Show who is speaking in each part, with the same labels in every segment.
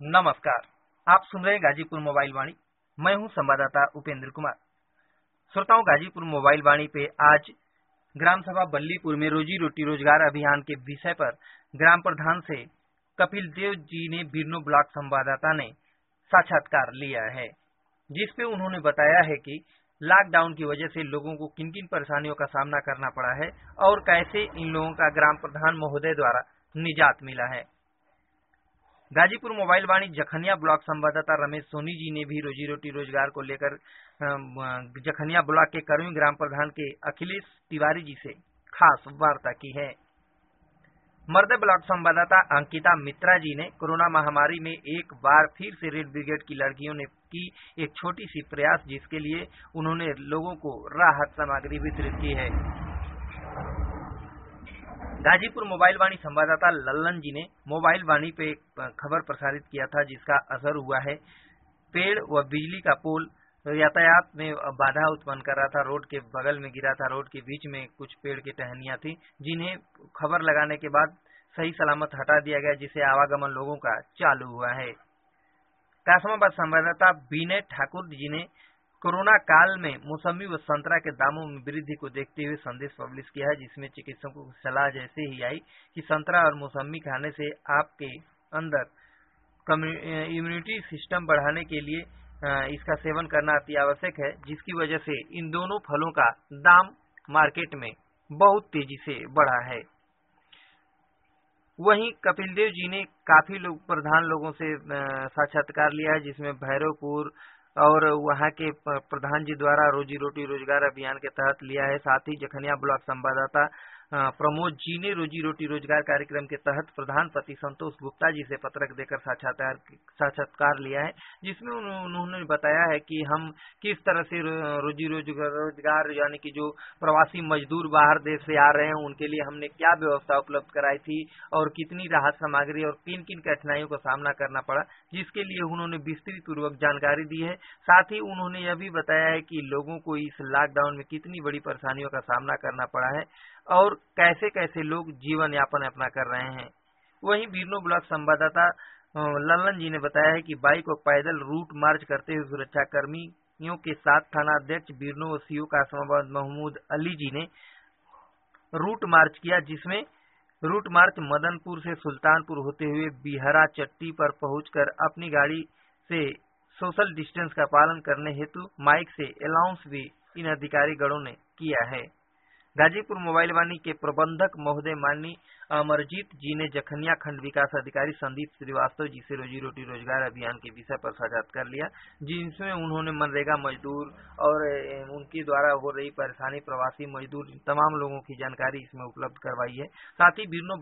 Speaker 1: नमस्कार, आप सुन रहे हैं गाजीपुर मोबाइल वाणी। मैं हूं संवाददाता उपेंद्र कुमार। श्रोताओं, गाजीपुर मोबाइल वाणी पे आज ग्राम सभा बल्लीपुर में रोजी रोटी रोजगार अभियान के विषय पर ग्राम प्रधान से कपिल देव जी ने बीरनो ब्लॉक संवाददाता ने साक्षात्कार लिया है, जिसपे उन्होंने बताया है कि लॉकडाउन की वजह से लोगों को किन किन परेशानियों का सामना करना पड़ा है और कैसे इन लोगों का ग्राम प्रधान महोदय द्वारा निजात मिला है। गाजीपुर मोबाइल वाणी जखनिया ब्लॉक संवाददाता रमेश सोनी जी ने भी रोजी रोटी रोजगार को लेकर जखनिया ब्लॉक के कर्मी ग्राम प्रधान के अखिलेश तिवारी जी से खास वार्ता की है। मर्द ब्लॉक संवाददाता अंकिता मित्रा जी ने कोरोना महामारी में एक बार फिर से रेड ब्रिगेड की लड़कियों ने की एक छोटी सी प्रयास, जिसके लिए उन्होंने लोगों को राहत सामग्री वितरित की है। गाजीपुर मोबाइल वाणी संवाददाता लल्लन जी ने मोबाइल वाणी पे खबर प्रसारित किया था, जिसका असर हुआ है। पेड़ व बिजली का पोल यातायात में बाधा उत्पन्न कर रहा था, रोड के बगल में गिरा था। रोड के बीच में कुछ पेड़ की टहनियां थी, जिन्हें खबर लगाने के बाद सही सलामत हटा दिया गया, जिससे आवागमन लोगों का चालू हुआ है। कासमाबाद संवाददाता विनय ठाकुर जी ने कोरोना काल में मौसमी व संतरा के दामों में वृद्धि को देखते हुए संदेश पब्लिश किया है, जिसमें चिकित्सकों की सलाह जैसे ही आई कि संतरा और मौसमी खाने से आपके अंदर इम्यूनिटी सिस्टम बढ़ाने के लिए इसका सेवन करना अति आवश्यक है, जिसकी वजह से इन दोनों फलों का दाम मार्केट में बहुत तेजी से बढ़ा है। वहीं कपिल देव जी ने काफी प्रधान लोगों से साक्षात्कार लिया है, जिसमें भैरवपुर और वहां के प्रधान जी द्वारा रोजी रोटी रोजगार अभियान के तहत लिया है। साथ ही जखनिया ब्लॉक संवाददाता प्रमोद जी ने रोजी रोटी रोजगार कार्यक्रम के तहत प्रधान पति संतोष गुप्ता जी से पत्रक देकर साक्षात्कार लिया है, जिसमें उन्होंने बताया है कि हम किस तरह से रोजी रोजगार यानी कि जो प्रवासी मजदूर बाहर देश से आ रहे हैं उनके लिए हमने क्या व्यवस्था उपलब्ध कराई थी और कितनी राहत सामग्री और किन किन कठिनाइयों का सामना करना पड़ा, जिसके लिए उन्होंने विस्तृत पूर्वक जानकारी दी है। साथ ही उन्होंने यह भी बताया है कि लोगों को इस लॉकडाउन में कितनी बड़ी परेशानियों का सामना करना पड़ा है और कैसे कैसे लोग जीवन यापन अपना कर रहे हैं। वहीं बीरनो ब्लॉक संवाददाता लल्लन जी ने बताया है कि बाइक और पैदल रूट मार्च करते हुए सुरक्षा कर्मियों के साथ थाना अध्यक्ष बीरनो व सीओ कासमाबाद महमूद अली जी ने रूट मार्च किया, जिसमें रूट मार्च मदनपुर से सुल्तानपुर होते हुए बिहरा चट्टी पर पहुंचकर अपनी गाड़ी से सोशल डिस्टेंस का पालन करने हेतु माइक से अनाउंस भी इन अधिकारी गणों ने किया है। गाजीपुर मोबाइल वाणी के प्रबंधक महोदय माननीय अमरजीत जी ने जखनिया खंड विकास अधिकारी संदीप श्रीवास्तव जी से रोजी रोटी रोजगार अभियान के विषय पर साक्षात्कार लिया, जिसमें उन्होंने मनरेगा मजदूर और उनके द्वारा हो रही परेशानी, प्रवासी मजदूर, तमाम लोगों की जानकारी इसमें उपलब्ध करवाई है। साथ ही बीरनो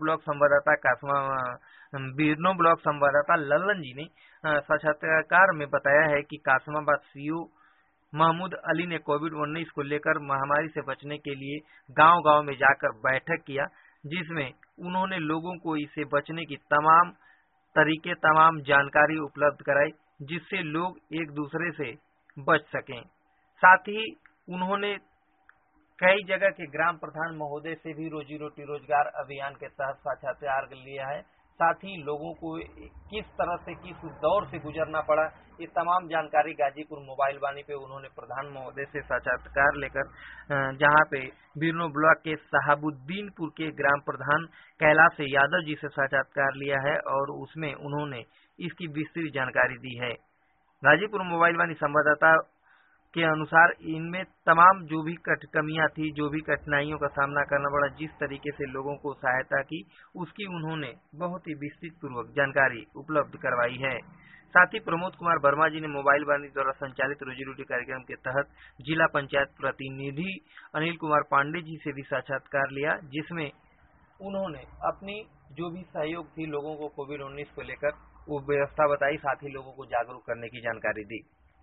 Speaker 1: ब्लॉक संवाददाता लल्लन जी ने साक्षात्कार में बताया है कि कासमाबाद सीओ महमूद अली ने कोविड-19 को लेकर महामारी से बचने के लिए गांव-गांव में जाकर बैठक किया, जिसमें उन्होंने लोगों को इससे बचने की तमाम जानकारी उपलब्ध कराई, जिससे लोग एक दूसरे से बच सकें। साथ ही उन्होंने कई जगह के ग्राम प्रधान महोदय से भी रोजी रोटी रोजगार अभियान के तहत साक्षात्कार लिया है। साथ ही लोगों को किस तरह से किस दौर से गुजरना पड़ा, ये तमाम जानकारी गाजीपुर मोबाइल वाणी पे उन्होंने प्रधान महोदय से साक्षात्कार लेकर, जहां पे बीरनो ब्लॉक के साहबुद्दीनपुर के ग्राम प्रधान कैलाश यादव जी से साक्षात्कार लिया है और उसमें उन्होंने इसकी विस्तृत जानकारी दी है। गाजीपुर मोबाइल वाणी संवाददाता के अनुसार इनमें तमाम जो भी कमियां थी, जो भी कठिनाइयों का सामना करना पड़ा, जिस तरीके से लोगों को सहायता की, उसकी उन्होंने बहुत ही विस्तृत पूर्वक जानकारी उपलब्ध करवाई है। साथ ही प्रमोद कुमार वर्मा जी ने मोबाइल वाणी द्वारा संचालित रोजी रोटी कार्यक्रम के तहत जिला पंचायत प्रतिनिधि अनिल कुमार पांडे जी से भी साक्षात्कार लिया, जिसमें उन्होंने अपनी जो भी सहयोग थी लोगों को कोविड-19 को लेकर वो व्यवस्था बताई, साथ ही लोगों को जागरूक करने की जानकारी दी।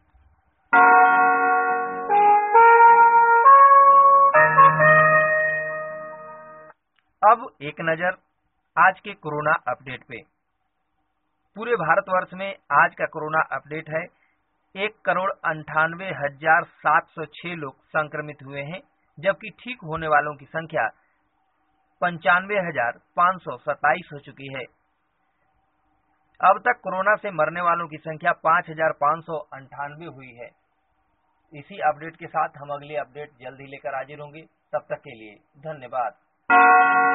Speaker 1: अब एक नजर आज के कोरोना अपडेट पे। पूरे भारतवर्ष में आज का कोरोना अपडेट है 1,98,706 लोग संक्रमित हुए हैं, जबकि ठीक होने वालों की संख्या 95,527 हो चुकी है। अब तक कोरोना से मरने वालों की संख्या 5,598 हुई है। इसी अपडेट के साथ हम अगली अपडेट जल्द ही लेकर हाजिर होंगे। तब तक के लिए धन्यवाद।